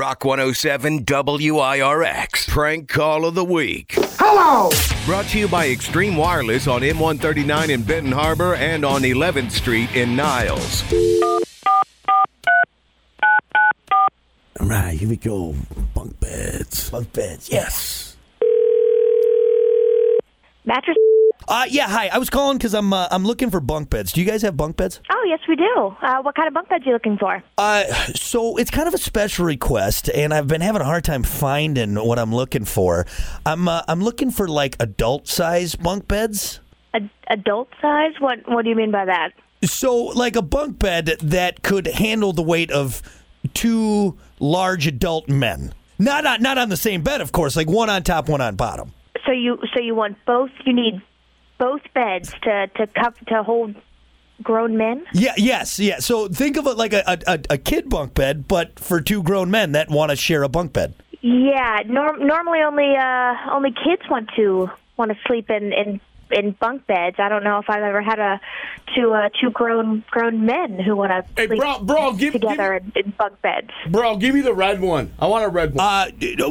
Rock 107 WIRX. Prank Call of the Week. Hello! Brought to you by Extreme Wireless on M139 in Benton Harbor and on 11th Street in Niles. All right, here we go. Bunk beds. Bunk beds, yes. Mattress? Yeah, hi. I was calling because I'm looking for bunk beds. Do you guys have bunk beds? Oh, yes, we do. What kind of bunk beds are you looking for? So it's kind of a special request, and I've been having a hard time finding what I'm looking for. I'm looking for, like, adult-size bunk beds. Adult size? What do you mean by that? So, like a bunk bed that could handle the weight of two large adult men. Not on the same bed, of course, like one on top, one on bottom. So you want both? You need both beds to hold grown men? Yes. So think of it like a kid bunk bed, but for two grown men that want to share a bunk bed. Yeah. Normally only kids want to sleep in bunk beds. I don't know if I've ever had two grown men who want to sleep together in bunk beds. Bro, give me the red one. I want a red one.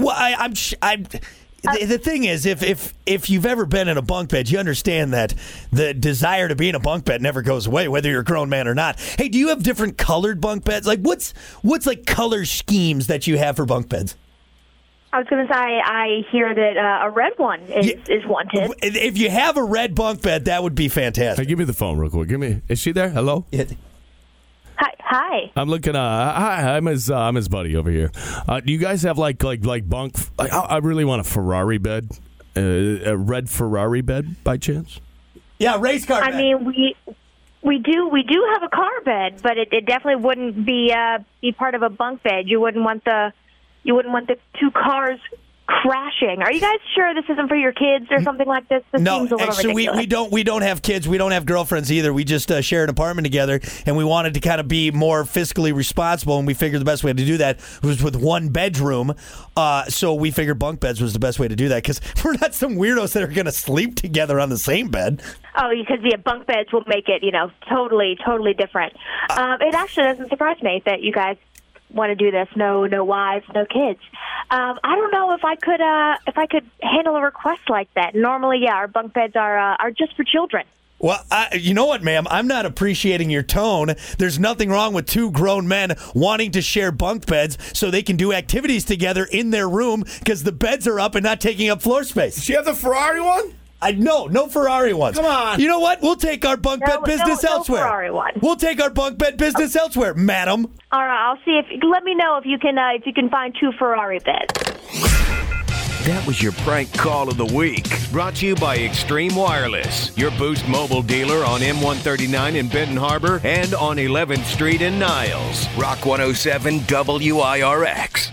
The thing is, if you've ever been in a bunk bed, you understand that the desire to be in a bunk bed never goes away, whether you're a grown man or not. Hey, do you have different colored bunk beds? Like, what's like color schemes that you have for bunk beds? I was going to say, I hear that a red one is wanted. If you have a red bunk bed, that would be fantastic. Hey, give me the phone real quick. Is she there? Hello? Yeah. Hi. I'm looking. Hi. I'm his buddy over here. Do you guys have like bunk? I really want a Ferrari bed, a red Ferrari bed by chance. Yeah, race car bed. I mean, we do have a car bed, but it definitely wouldn't be part of a bunk bed. You wouldn't want the two cars crashing. Are you guys sure this isn't for your kids or something like this? This No, seems a little actually, ridiculous. we don't have kids. We don't have girlfriends either. We just share an apartment together, and we wanted to kind of be more fiscally responsible, and we figured the best way to do that was with one bedroom. So we figured bunk beds was the best way to do that because we're not some weirdos that are going to sleep together on the same bed. Oh, because bunk beds will make it, totally different. It actually doesn't surprise me that you guys want to do this. No wives, no kids. I don't know if I could handle a request like that. Normally, yeah, our bunk beds are just for children. Well, you know what, ma'am? I'm not appreciating your tone. There's nothing wrong with two grown men wanting to share bunk beds so they can do activities together in their room because the beds are up and not taking up floor space. Does she have the Ferrari one? No Ferrari ones. Come on. You know what? We'll take our bunk bed business elsewhere. No Ferrari one. We'll take our bunk bed business elsewhere, madam. All right, I'll see let me know if you can find two Ferrari beds. That was your Prank Call of the Week. Brought to you by Extreme Wireless, your Boost mobile dealer on M139 in Benton Harbor and on 11th Street in Niles. Rock 107 WIRX.